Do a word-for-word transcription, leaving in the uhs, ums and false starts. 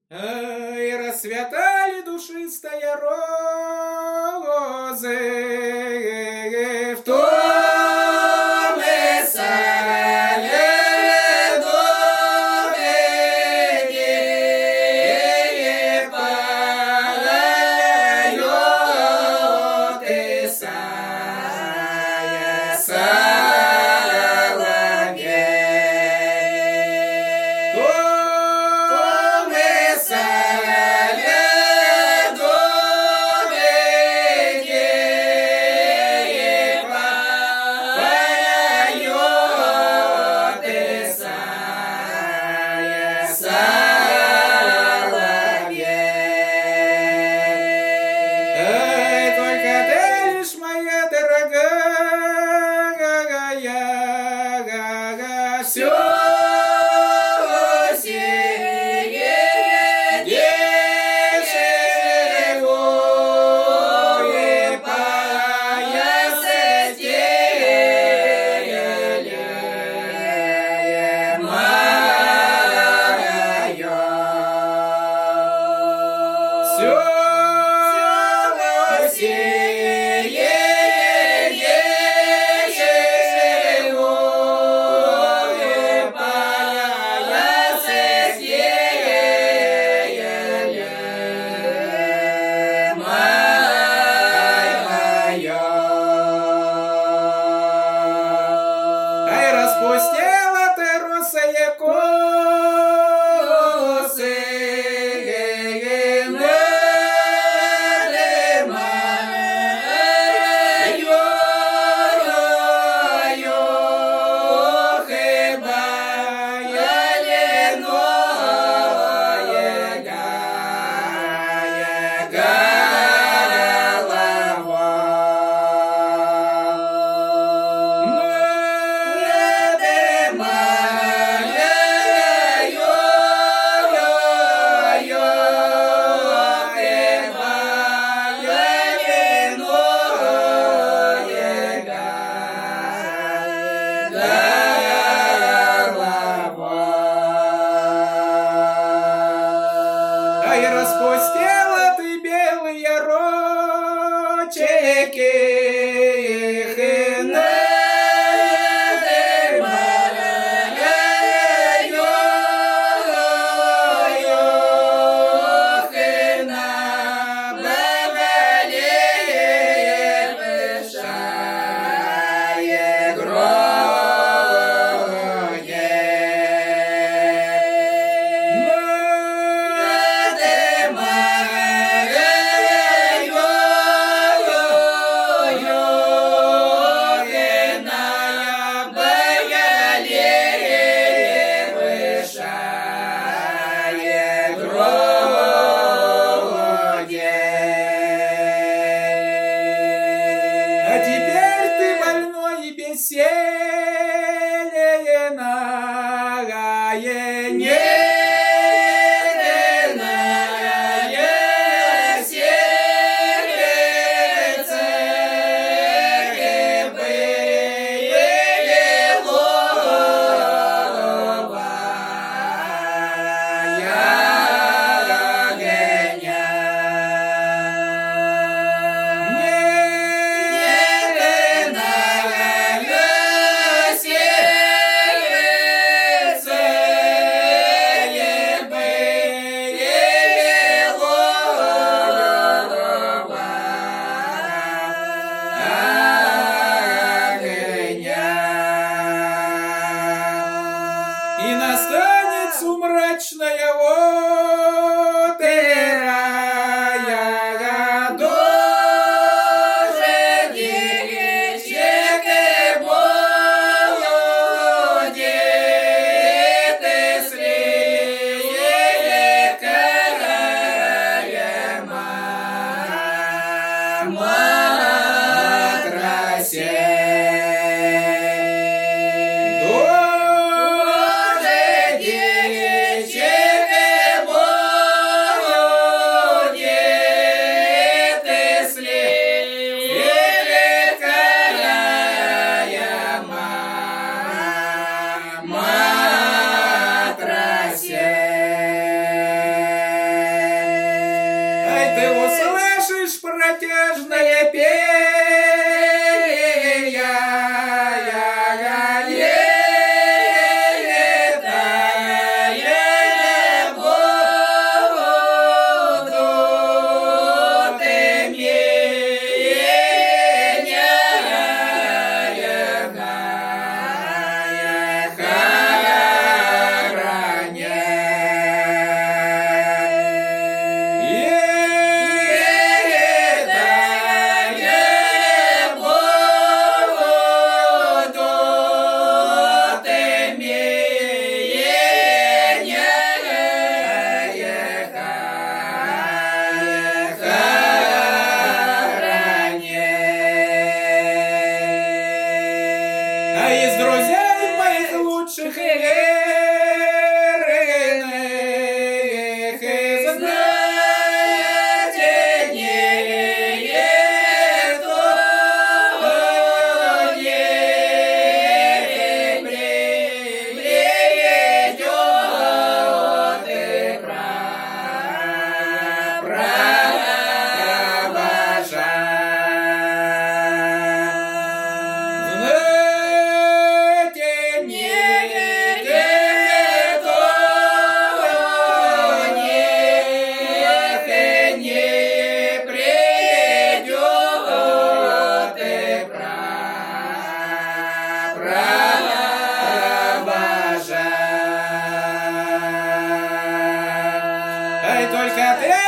И расцветали душистые розы в том веселе доме, где поет Исайя соловей. В том веселе доме, где поет Исайя соловей. Эй, только ты лишь моя дорогая, все сие, где живое поясастее моё. Все сие, где живое поясастее моё. Ай, распустила ты русые косы, Ай, распустила ты белые рочки, их и А теперь ты больной и бессильный, нагая, невинная сердце, и настанет сумрачная операя, дождичек будет, если карая мама красе. Дождичек протяжное пение, летая будут имения, а из друзей моих лучших верных и знательнее, кто не прибредет и Ай, только ты